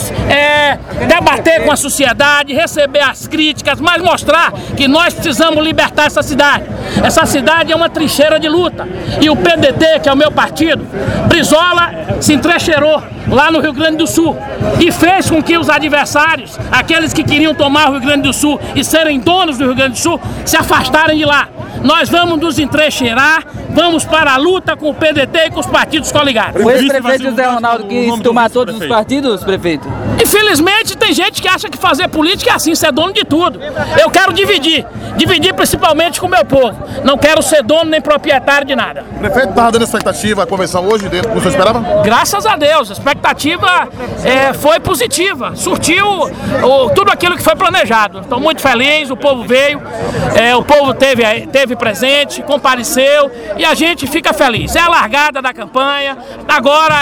vamos debater com a sociedade, receber as críticas, mas mostrar que nós precisamos libertar essa cidade. Essa cidade é uma trincheira de luta. E o PDT, que é o meu partido, Brizola se entrecheirou lá no Rio Grande do Sul e fez com que os adversários, aqueles que queriam tomar o Rio Grande do Sul e serem donos do Rio Grande do Sul, se afastarem de lá. Nós vamos nos entrecheirar, vamos para a luta com o PDT e com os partidos coligados. O ex-prefeito José Ronaldo quis tomar todos os partidos, prefeito? Infelizmente tem gente que acha que fazer política é assim, ser dono de tudo. Eu quero dividir principalmente com o meu povo. Não quero ser dono nem proprietário de nada. O prefeito estava dando expectativa, a convenção hoje, dentro do que você esperava? Graças a Deus, a expectativa foi positiva, surtiu tudo aquilo que foi planejado. Estou muito feliz, o povo veio, o povo teve presente, compareceu e a gente fica feliz. É a largada da campanha, agora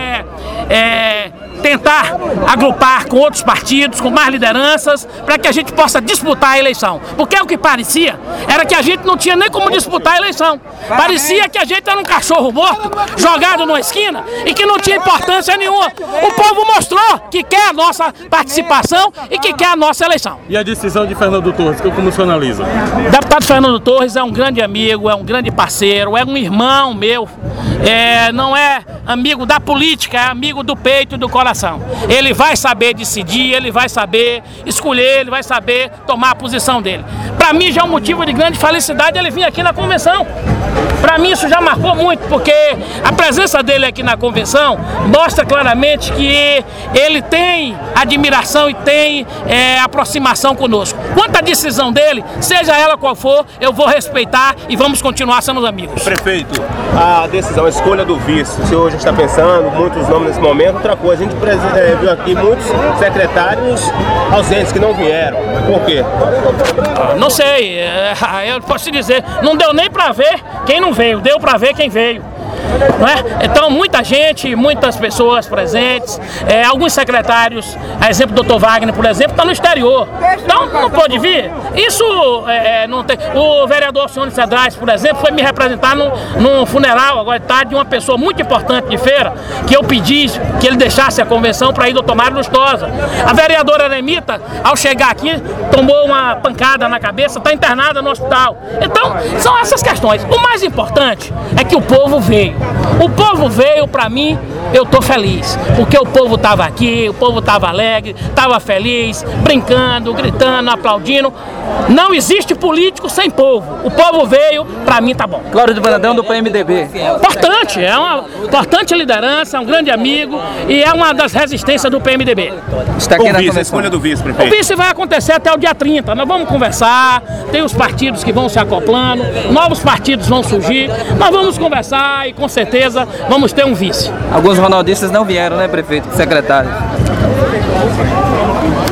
tentar agrupar com outros partidos, com mais lideranças, para que a gente possa disputar a eleição. Porque o que parecia era que a gente não tinha nem como disputar a eleição. Parecia que a gente era um cachorro morto, jogado numa esquina e que não tinha importância nenhuma. O povo mostrou que quer a nossa participação e que quer a nossa eleição. E a decisão de Fernando Torres, como você analisa? O deputado Fernando Torres é um grande amigo, é um grande parceiro, é um irmão meu, não é amigo da política, é amigo do peito e do coração. Ele vai saber decidir, ele vai saber escolher, ele vai saber tomar a posição dele. Para mim já é um motivo de grande felicidade ele vir aqui na convenção. Para mim isso já marcou muito, porque a presença dele aqui na convenção mostra claramente que ele tem admiração e tem aproximação conosco. Quanto à decisão dele, seja ela qual for, eu vou respeitar e vamos continuar sendo amigos. Prefeito, a decisão, a escolha do vice, o senhor já está pensando, muitos nomes nesse momento, outra coisa, a gente viu aqui muitos secretários ausentes que não vieram. Por quê? Não sei, eu posso te dizer, não deu nem para ver quem não veio, deu para ver quem veio. Não é? Então muita gente, muitas pessoas presentes, alguns secretários, a exemplo do Dr. Wagner, por exemplo, está no exterior, então não pode vir. Isso não tem. O vereador Senhor Cedrais, por exemplo, foi me representar num funeral agora de tarde de uma pessoa muito importante de Feira, que eu pedi que ele deixasse a convenção para ir do Dr. Mário Lustosa. A vereadora Eremita, ao chegar aqui, tomou uma pancada na cabeça, está internada no hospital. Então são essas questões. O mais importante é que o povo veio. O povo veio, para mim, eu estou feliz, porque o povo estava aqui, o povo estava alegre, estava feliz, brincando, gritando, aplaudindo. Não existe político sem povo. O povo veio, para mim tá bom. Cláudio do Brandão do PMDB. Importante, é uma importante liderança, é um grande amigo e é uma das resistências do PMDB. Está aqui o vice, a escolha do vice, prefeito. O vice vai acontecer até o dia 30. Nós vamos conversar, tem os partidos que vão se acoplando, novos partidos vão surgir. Nós vamos conversar e com certeza vamos ter um vice. Alguns ronaldistas não vieram, né, prefeito? Secretário.